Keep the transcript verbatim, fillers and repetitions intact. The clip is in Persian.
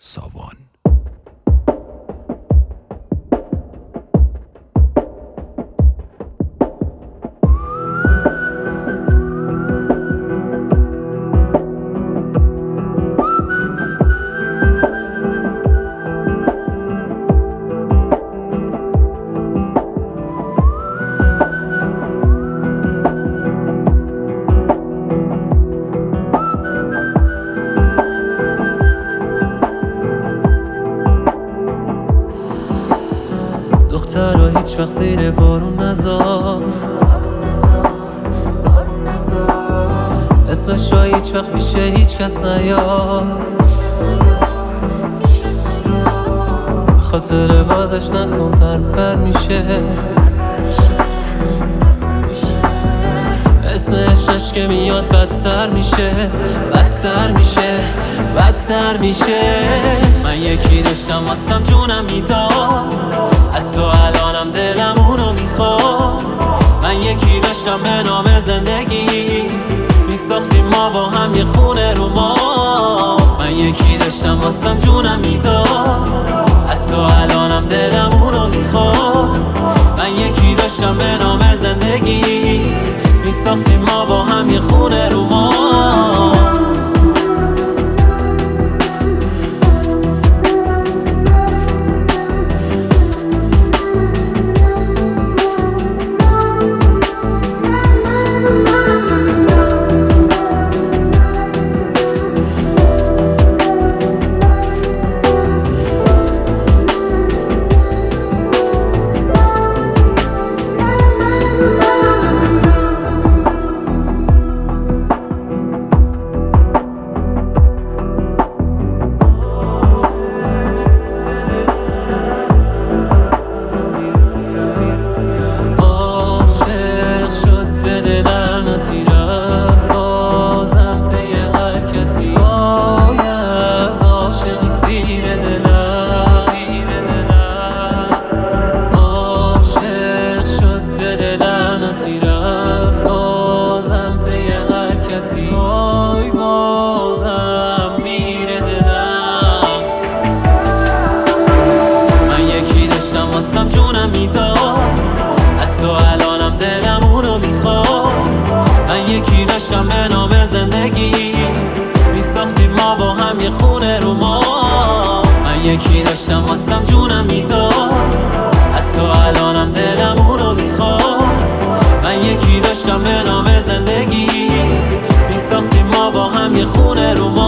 ساوان. دخترا هیچ وقت زیر بارون نذار، اسمش را هیچ وقت پیش هیچ کس نیار، خاطر بازش نکن پر پر میشه، اسمش که میاد بدتر میشه، بدتر میشه، بدتر میشه. من یکی داشتم واسم جونم میداد، حتی الانم دلم اونو میخواد. من یکی داشتم به نام زندگی، میساختیم ما با هم یه خونه رو ما. من یکی داشتم واسم جونم میداد، حتی الانم دلم اونو میخواد. من یکی داشتم به نام زندگی، میساختیم ما با هم یه خونه رو ما. واسم جونم میداد، حتی الانم دلم اونو میخواد. من یکی داشتم به نام زندگی، میساختیم ما با هم یه خونه رو ما. من یکی داشتم واسم جونم میداد، حتی الانم دلم اونو میخواد. من یکی داشتم به نام زندگی، میساختیم ما با هم یه خونه رو ما.